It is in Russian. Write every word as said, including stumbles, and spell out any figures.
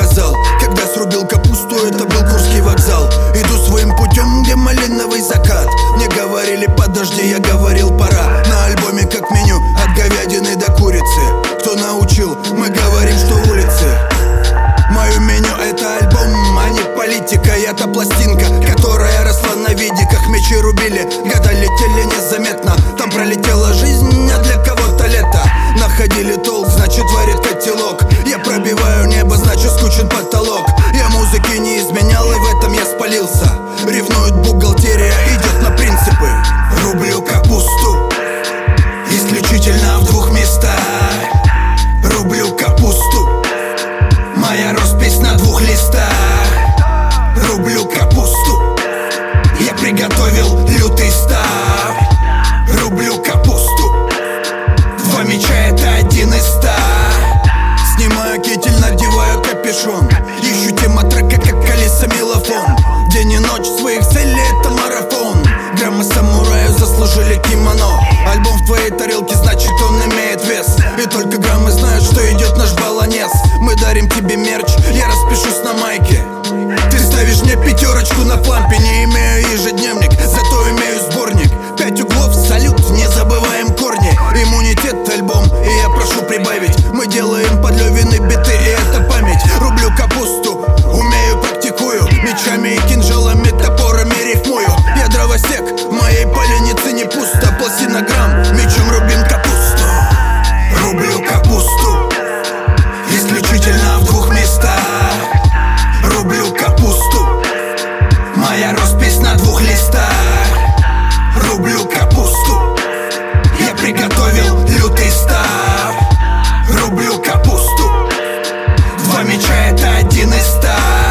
показал. Когда срубил капусту, это был Курский вокзал. Иду своим путем, где малиновый закат. Мне говорили подожди, я говорил пора. На альбоме как меню, от говядины до курицы. Кто научил? Мы говорим, что улицы. Мое меню это альбом, а не политика. Я-то пластинка, которая росла на видиках. Мечи рубили, года летели незаметно. Там пролетела жизнь, а для кого-то лето. Находили толк, значит варит котелок. Я пробиваю небо, значит скучен потолок. Я музыки не изменял, и в этом я спалился. Ревнует бухгалтерия, идет на принципы. Рублю капусту исключительно в двух местах. Рублю капусту, моя роспись на двух листах. Рублю капусту, я приготовил лютый став. Рублю капусту, два меча это один из ста. Снимаю китель, надеваю капюшон. Ищу тема трека, как колеса мелофон. День и ночь своих целей это марафон. Граммы самурая заслужили кимоно. Альбом в твоей тарелке, значит он имеет вес. И только граммы знают, что идет наш баланес. Мы дарим тебе мерч, я распишусь на майке. Ты ставишь мне пятерочку на флампе. Не имею ежедневник, зато имею сборник. Пять углов, салют, не забываем корни. Иммунитет альбом, и я прошу прибавить. Мы делаем подлёвины биты, и это память. Рублю капусту, умею, практикую. Мечами и кинжалами, топорами рифмую. Я дровосек, в моей поленнице не пусто. Пластинограмм, мечом рубим капусту. Рублю капусту исключительно в двух местах. Рублю капусту, моя роспись на двух листах. Рублю капусту, я приготовил лютый став. Рублю капусту, два меча это один из ста.